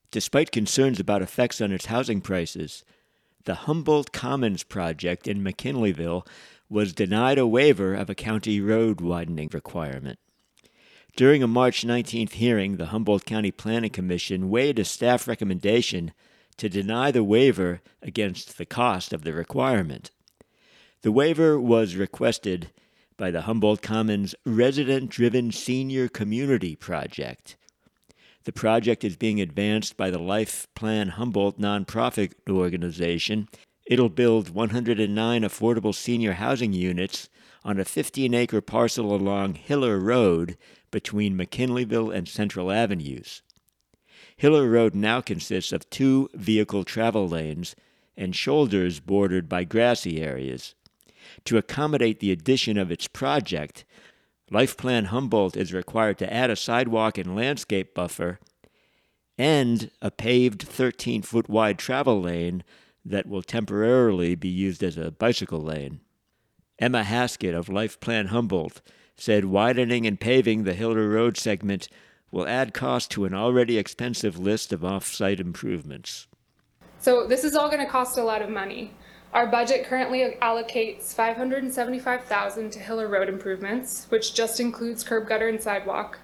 Despite concerns about effects on its housing prices, the Humboldt Commons project in McKinleyville was denied a waiver of a county road widening requirement. During a March 19th hearing, the Humboldt County Planning Commission weighed a staff recommendation to deny the waiver against the cost of the requirement. The waiver was requested by the Humboldt Commons Resident-Driven Senior Community Project. The project is being advanced by the Life Plan Humboldt nonprofit organization. It'll build 109 affordable senior housing units on a 15-acre parcel along Hiller Road between McKinleyville and Central Avenues. Hiller Road now consists of 2 vehicle travel lanes and shoulders bordered by grassy areas. To accommodate the addition of its project, Life Plan Humboldt is required to add a sidewalk and landscape buffer and a paved 13-foot wide travel lane that will temporarily be used as a bicycle lane. Emma Haskett of Life Plan Humboldt said widening and paving the Hiller Road segment will add cost to an already expensive list of off-site improvements. So this is all going to cost a lot of money. Our budget currently allocates $575,000 to Hiller Road improvements, which just includes curb, gutter, and sidewalk,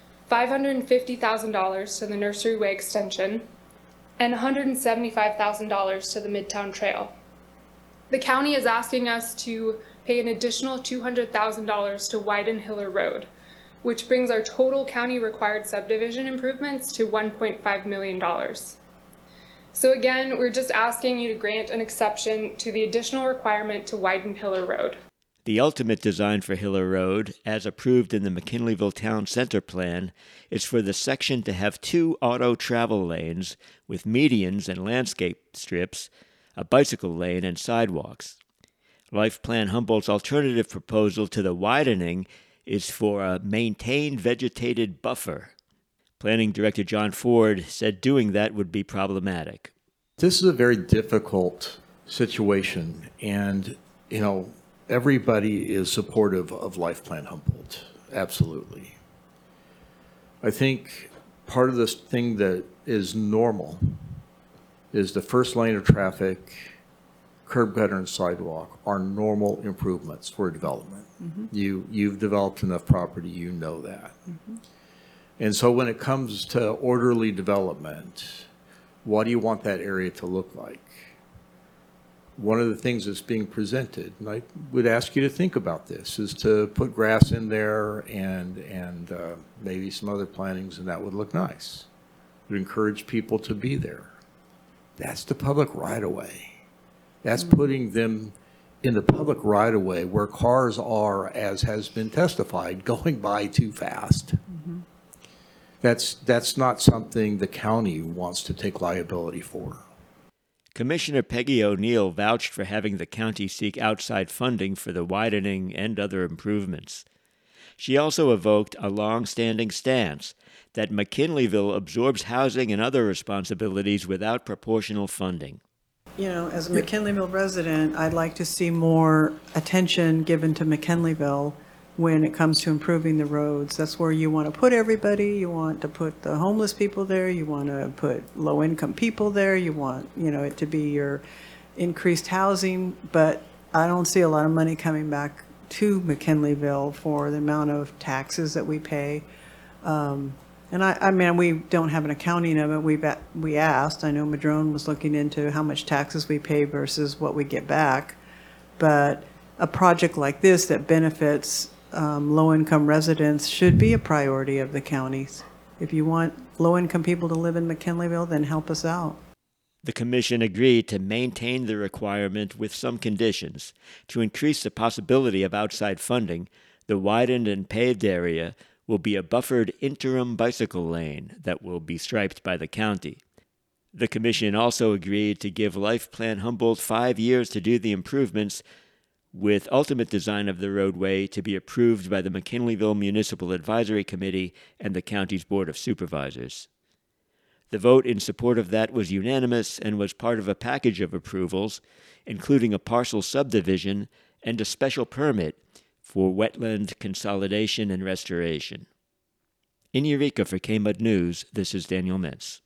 $550,000 to the Nursery Way extension, and $175,000 to the Midtown Trail. The county is asking us to pay an additional $200,000 to widen Hiller Road, which brings our total county required subdivision improvements to $1.5 million. So again, we're just asking you to grant an exception to the additional requirement to widen Hiller Road. The ultimate design for Hiller Road, as approved in the McKinleyville Town Center Plan, is for the section to have 2 auto travel lanes with medians and landscape strips, a bicycle lane, and sidewalks. Life Plan Humboldt's alternative proposal to the widening is for a maintained vegetated buffer. Planning Director John Ford said doing that would be problematic. This is a very difficult situation, and, everybody is supportive of Life Plan Humboldt, absolutely. I think part of this thing that is normal is the first lane of traffic, curb, gutter, and sidewalk are normal improvements for development. Mm-hmm. You've developed enough property, you know that. Mm-hmm. And so when it comes to orderly development, what do you want that area to look like? One of the things that's being presented, and I would ask you to think about this, is to put grass in there and maybe some other plantings, and that would look nice. It would encourage people to be there. That's the public right-of-way. That's putting them in the public right-of-way where cars are, as has been testified, going by too fast. Mm-hmm. That's not something the county wants to take liability for. Commissioner Peggy O'Neill vouched for having the county seek outside funding for the widening and other improvements. She also evoked a long-standing stance that McKinleyville absorbs housing and other responsibilities without proportional funding. As a McKinleyville resident, I'd like to see more attention given to McKinleyville when it comes to improving the roads. That's where you want to put everybody. You want to put the homeless people there. You want to put low-income people there. You want, it to be your increased housing. But I don't see a lot of money coming back to McKinleyville for the amount of taxes that we pay. And I mean, we don't have an accounting of it. We asked. I know Madrone was looking into how much taxes we pay versus what we get back. But a project like this that benefits low-income residents should be a priority of the counties. If you want low-income people to live in McKinleyville, then help us out. The commission agreed to maintain the requirement with some conditions. To increase the possibility of outside funding, the widened and paved area will be a buffered interim bicycle lane that will be striped by the county. The commission also agreed to give Life Plan Humboldt 5 years to do the improvements, with ultimate design of the roadway to be approved by the McKinleyville Municipal Advisory Committee and the county's Board of Supervisors. The vote in support of that was unanimous and was part of a package of approvals, including a parcel subdivision and a special permit for wetland consolidation and restoration. In Eureka for KMUD News, this is Daniel Mintz.